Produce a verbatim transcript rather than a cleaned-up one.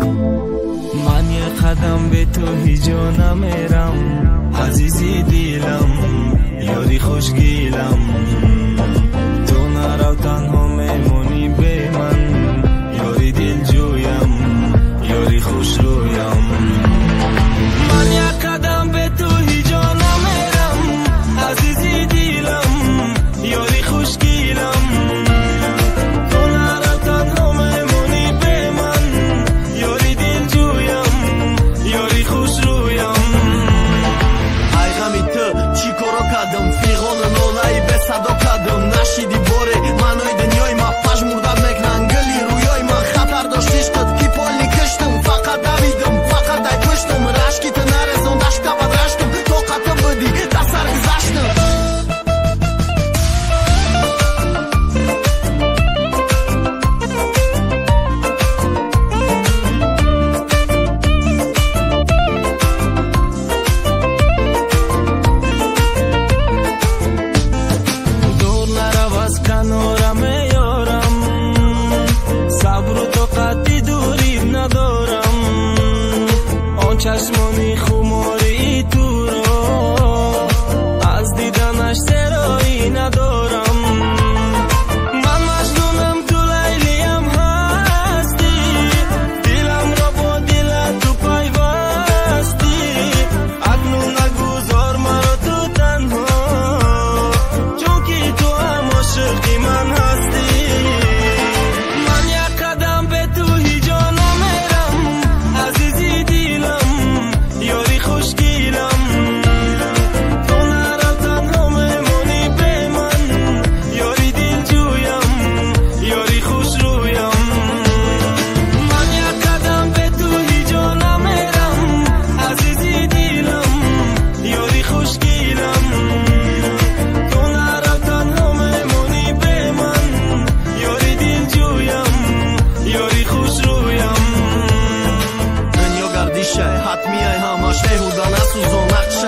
من یه قدم به تو هیچ جا نمیرم، عزیزی دیلم، یاری خوشگیلم. تو نرو تنها میمونی به من، یاری دل جویم، یاری خوش رویم. من یه قدم به تو هیچ جا نمیرم، عزیزی دیلم، یاری خوشگیلم. تو نرو تنها میمونی به من، یاری دل جویم، یاری خوش رویم. ای غمی تو چی کارو کردم، فیغان نالایی به صدا کردم. نشیدی باره منای دنیای ما پژمرده میکنن گلی رویای من. خطر داشت عشقت کی پالی کشتم، فقط دویدم فقط ای پشتم. رشکی تو نرزون دشت کبد رشتم، طاقتم بودی دست سر گذشتم. کنارم یارم، صبر و طاقتی دوری ندارم. آن چشمانی خماری تو را، از دیدنش سرایی ندارم. من مجنونم تو لیلیم هستی، دلم را با دل تو پیوستی. اکنون نگذار مرا تو تنها، چون که تو هم عاشقی من هستی. من یک قدم به تو هیچ جا نمیرم، عزیزی دیلم، یاری خوشگیلم. تو نرو تنها میمونی به من، یاری دل جویم، یاری خوش رویم. من یک قدم به تو هیچ جا نمیرم، عزیزی دیلم، یاری خوشگیلم. تو نرو تنها میمونی به من، یاری دل جویم، یاری خوش رویم. دنیا گردیشه حتمیه همش بیهوده نسوزان. نقش